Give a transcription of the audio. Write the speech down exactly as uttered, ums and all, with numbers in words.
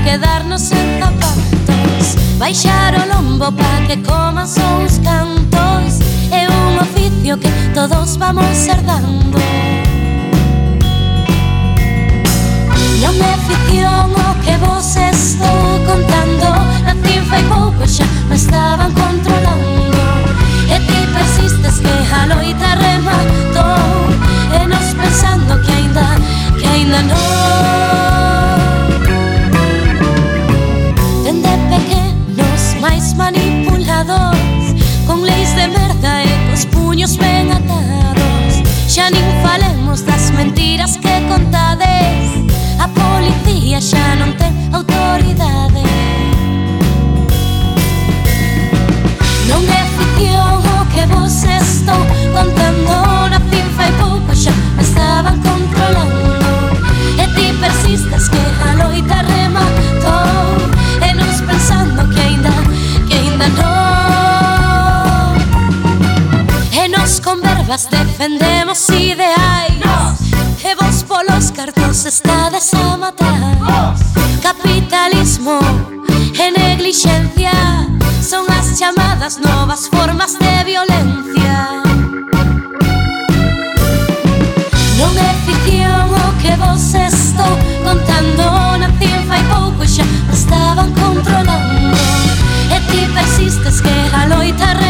quedarnos sen zapatos, baixar o lombo pa que coman só os cantos. É un oficio que todos vamos herdando. Non é ficción o que vos estou contando. Nacín fai pouco, xa me estaban controlando. E ti persistes que a loita rematou, e nos pensando que aínda, que aínda non. Dende pequenos máis manipulados, con leis de merda e cos puños ben atados. Xa nin falemos das mentiras que contades, a policía xa non ten autoridade. Non é ficción o que vos estou contando. Nacín fai pouco, xa me estaban controlando. E ti persistes que a loita rematou, e nos pensando que aínda, que aínda non. E nos con verbas defendemos ideais, e vos polos cartos estades a matar. Capitalismo e neglixencia son as chamadas novas formas de violencia. Non é ficción o que vos estou contando. Nacín fai pouco, xa me estaban controlando. E ti persistes que a loita